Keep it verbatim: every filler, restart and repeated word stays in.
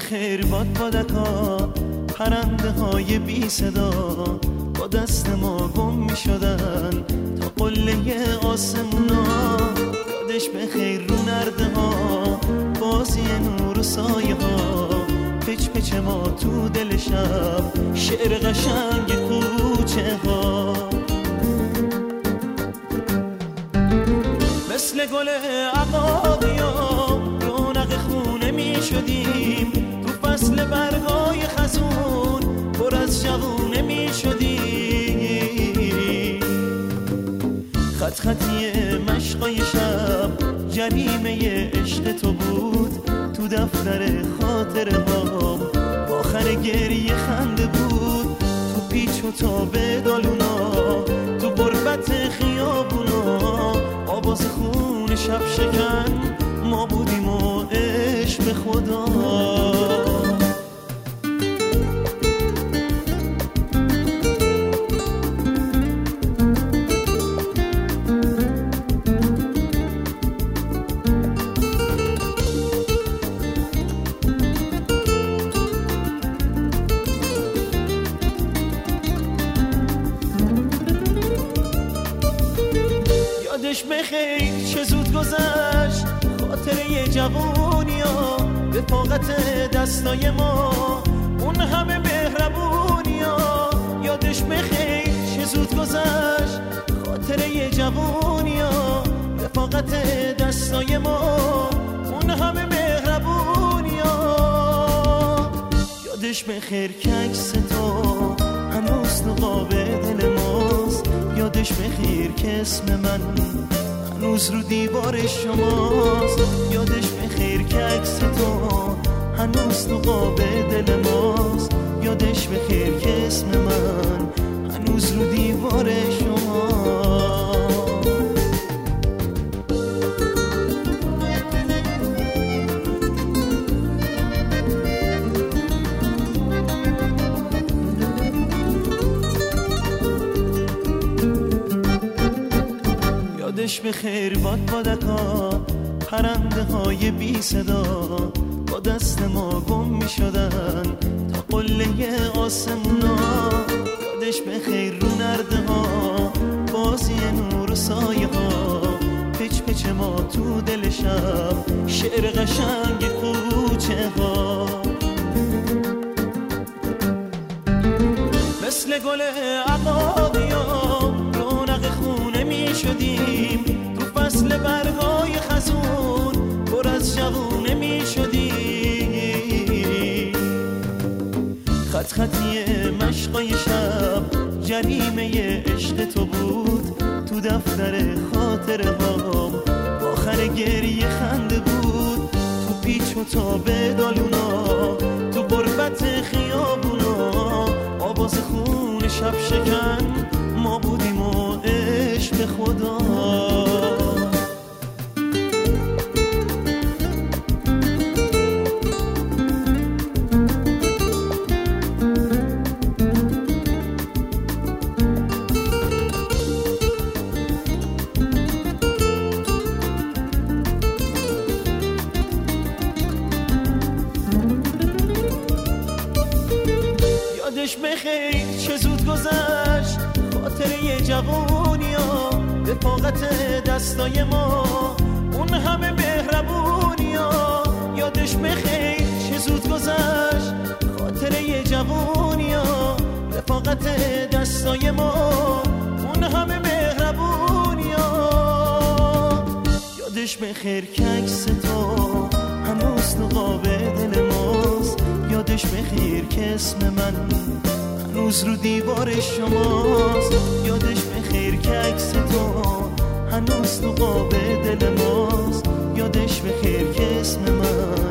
خیر باد بادکا، پرنده های بی صدا با دست ما گم می شدن تا قله آسمونا. یادش به خیر رو نرده ها، بازی نور و سایه ها، پچ پچ ما تو دل شب، شعر قشنگ کوچه ها. مثل گل عقاقیا رونق خونه می شدیم، تو فصل برگای خزون پر از جوونه می شدیم. خط خطی مشقای شب جریمه عشق تو بود، تو دفتر خاطره ها آخر گریه خنده بود. تو پیچ و تاب دالونا، تو غربت خیابونا، آواز خون شب شکن ما بودیم و عشق به خدا. یادش بخیر چه زود گذشت خاطره جوونیا، رفاقت دستای ما اون همه مهربونیا. یادش بخیر چه زود گذشت خاطره جوونیا، رفاقت دستای ما اون همه مهربونیا. یادش بخیر که عکس تو هنوز نقاب دل ماست، یادش بخیر که اسم من هنوز رو دیوار شماست. یادش بخیر که عکس تو هنوز نقاب دل ماست، یادش بخیر که اسم من هنوز رو دیوار شماست. یادش بخیر باد بادکا، پرنده های بی صدا با دست ما گم می شدن تا قله آسمونا. یادش بخیر رو نرده ها، بازی نور و سایه ها، پچ پچ ما تو دل شب، شعر قشنگ کوچه ها. مثل گل عقاقیا رونق خونه می شدیم، تو فصل برگای خزون پر از جوونه می شدیم. خط خطی مشقای شب جریمه عشق تو بود، تو دفتر خاطره ها آخر گریه خنده بود. تو پیچ و تاب دالونا، تو غربت خیابونا، آواز خون شب شکن ما بودیم و عشق به خدا. یادش بخیر چه زود گذشت خاطره جوونیا، رفاقت دستای ما اون همه مهربونیا. یادش بخیر چه زود گذشت خاطره جوونیا، رفاقت دستای ما اون همه مهربونیا. یادش بخیر که عکس تو هنوز نقاب دل ماست، یادش بخیر که اسم من هنوز رو دیوار شماست. یادش بخیر که عکس تو هنوز نقاب دل ماست، یادش بخیر که اسم من